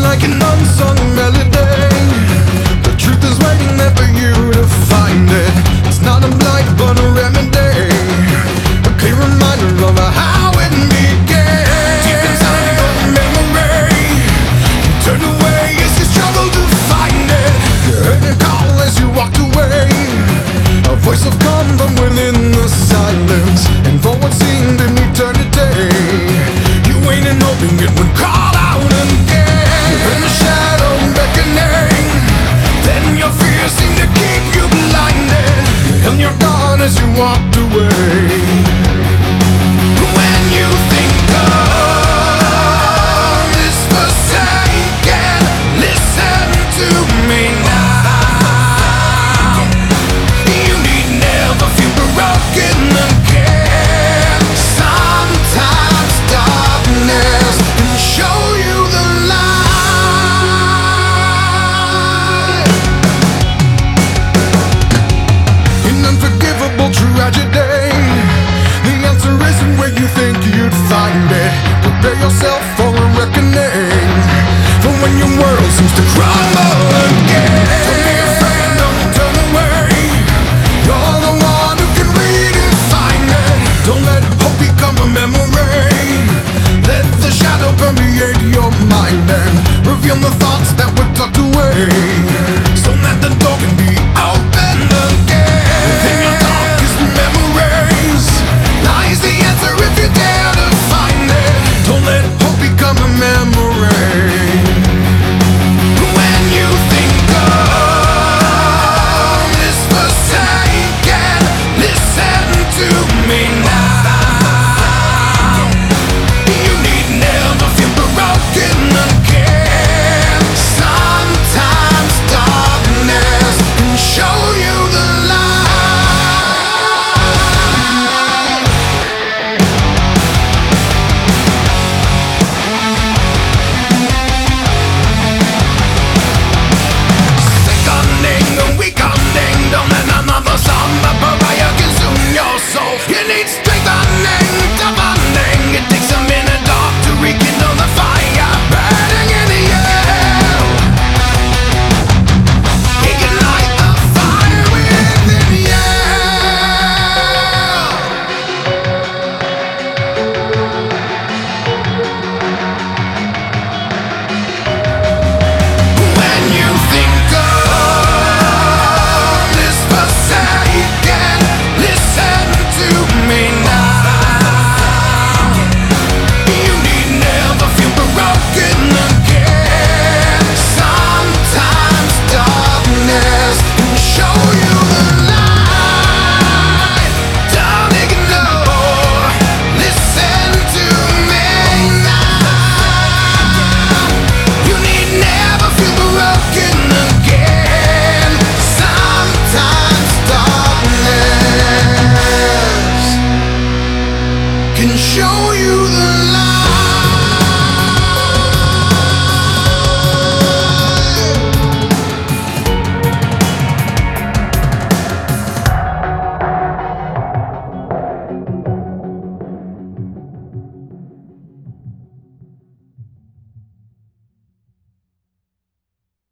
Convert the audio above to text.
like an unsung melody. The truth is waiting there for you to find it. It's not a blight but a remedy, a clear reminder of how it began. Deep inside your memory, you turned away as you struggled to find it. You heard it call as you walked away, a voice of calm from within the silence, and for what seemed an eternity, you waited and hoping it would call out again. In the shadow beckoning, then your fears seemed to keep you blinded, and you're gone as you walked away. When you think of this forsaken, listen to me now. You need never feel broken again. Sometimes darkness can show you the light. In unforgivable tragedy, the answer isn't where you think you'd find it. Prepare yourself for a reckoning, for when your world seems to crumble again. Don't be afraid, don't turn away. You're the one who can redefine it. Don't let hope become a memory. Let the shadow permeate your mind and reveal the thoughts that